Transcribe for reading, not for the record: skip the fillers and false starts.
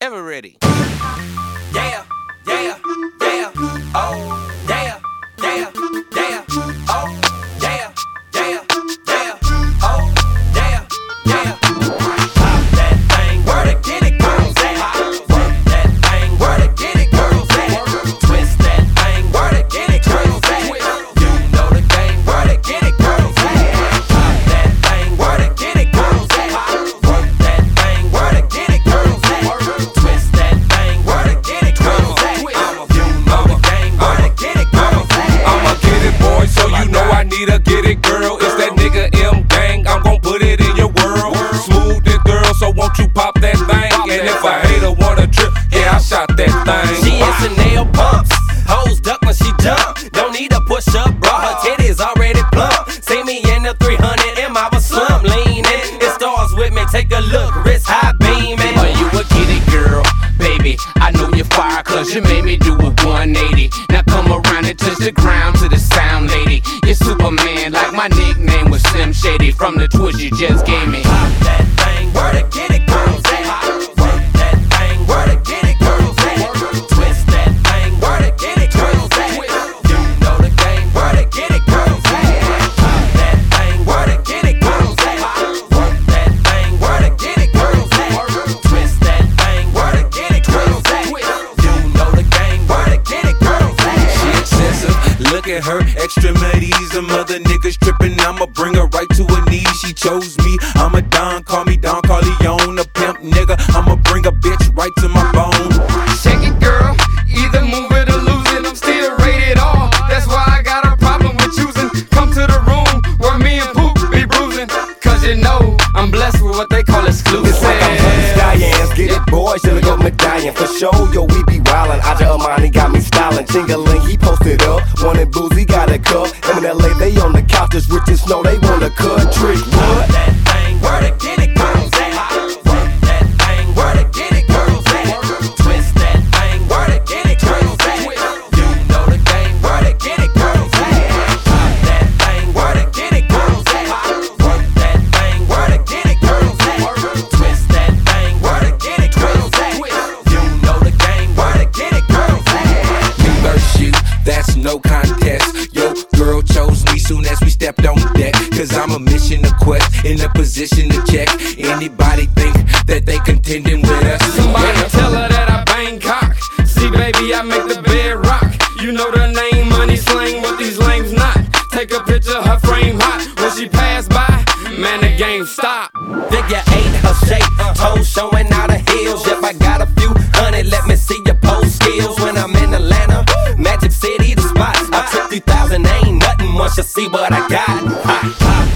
ever ready. Yeah, yeah, yeah, oh, yeah, yeah, yeah, oh, yeah, yeah, yeah, oh, yeah, yeah. Pop that thing, where to get it, girls at? Work that thing, where to get it, girls at? Twist that thing, where to get it, girls at? You know the game, where to get it, girls at? Pop that thing, where to get it, girls at? Work that thing, where to get it, girls at? Twist that thing, where to get it, girls at? You know the game, where to get it, girls at? I'ma get it, boy, so you know I need a get it, girl. It's that nigga M gang, I'm gon' put it in your world. Smooth it, girl, so won't you pop that thing? And if a hater wanna trip, yeah, I shot that thing. She is Chanel pumps, hoes duck when she jump. Don't need a push up, bro, her titties already plump. See me in the 300 and I was slump leaning. It stars with me, take a look, wrist high beaming. Are you a get it, girl? Baby, I know you're fire, cause you made me do a 180. Now come around and touch the ground to the sound, lady. You're Superman, like my nickname was Slim Shady from the twist you just gave me. Pop that thing, where to get it, girls at? Work that thing, where to get it, girls at? Twist that thing, where to get it, girls at? You know the game, where to get it, girls at? Pop that thing, where to get it, girls at? Work that thing, where to get it, girls at? Twist that thing, where to get it, girls at? You know the game, where to get it, girls at? She excessive, look at her extremities. Them other niggas trippin', I'ma bring her right to her knees. She chose me, I'm a Don, call me Don Corleone, a pimp nigga. I'ma bring a bitch right to my bone. Shake it, girl. Either move it or lose it. I'm still rated R. That's why I got a problem with choosing. Come to the room where me and Poop be bruising. Cause you know I'm blessed with what they call exclusive. It's like I'm hunting stallions, get it, boy, should've got medallion. For sure, yo, we be wildin'. Aja Amani got me styling. Chingaling, he posted up. Wanted boozy, got a cup. Them in LA, they on the couch, as rich as snow, they wanna cut trick. What? That thing, where to get it, girls at? Work that thing, where to get it, girls at? Twist that thing, where to get it, girls at? You know the game, where to get it, girls at? Pop that thing, where to get it, girls at? Work that thing, where to get it, girls at? Twist that thing, where to get it, girls at? You know the game, where to get it, girls at? Me versus you, that's no contest. Yo, girl chose me soon as we stepped on deck. Cause I'm a mission to quest, in a position to check. Anybody think that they contending with us? Somebody tell her that I bang cock. See, baby, I make the bed rock. You know the name, money slang, what these lames not. Take a picture, her frame hot. When she pass by, man, the game stop. Figure 8, her shape, toes showing out of heels. Yep, I got a few hundred, let me see your pole skills. When I'm in Atlanta, Magic City, the spot. I took 3,000, ain't nothing once you see what I got. Pop